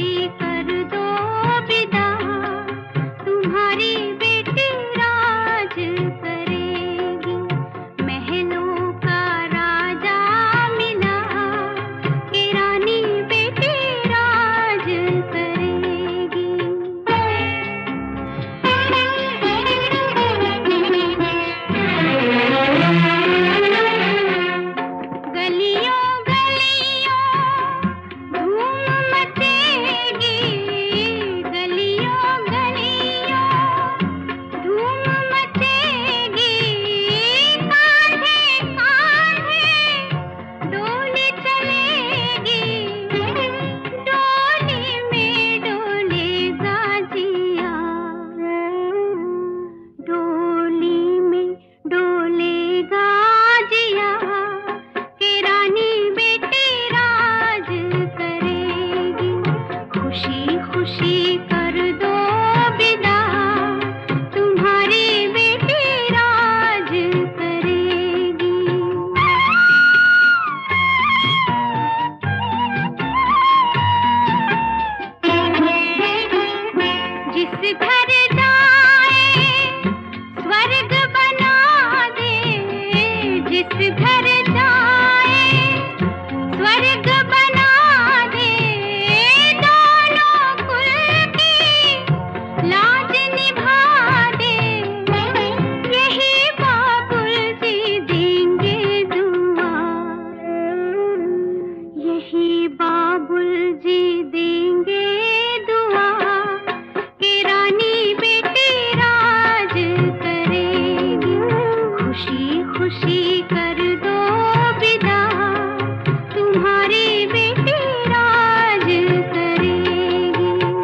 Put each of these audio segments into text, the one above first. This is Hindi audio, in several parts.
कर दो विदा, तुम्हारी बेटी राज करेगी। महलों का राजा मिला कि रानी बेटी राज करेगी। गलियों गलियों धूम मचेगी, गलियों गलियों धूम मचेगी। कांधे कांधे डोली चलेगी, डोली में डोलेगा जिया, डोली में डोलेगा जिया कि रानी बेटी राज करेगी। खुशी खुशी कर दो विदा, तुम्हारी बेटी राज करेगी। जिस घर जाए स्वर्ग बना दे, जिस घर जाए स्वर्ग बना दे। दोनों कुल की लाज निभा दे, यही बाबुल जी देंगे दुआ, यही बाबुल जी देंगे दुआ कि रानी बेटी राज करेगी। खुशी खुशी कर दो विदा, तुम्हारी बेटी राज करेगी।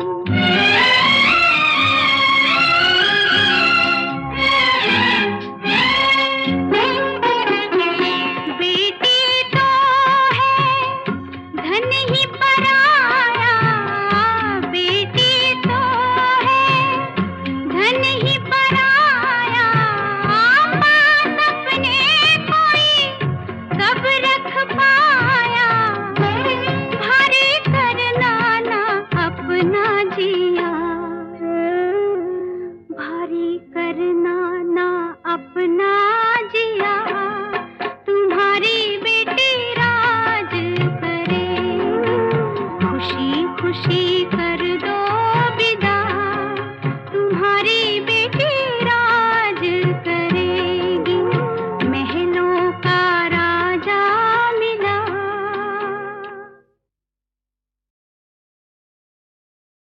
बेटी तो है धन ही पराया, बेटी तो है धन ही पराया। पास अपने कोई कब रख पाया, भारी करना ना अपना जिया, भारी करना ना अपना जिया। तुम्हारी बेटी राज करे, खुशी खुशी कर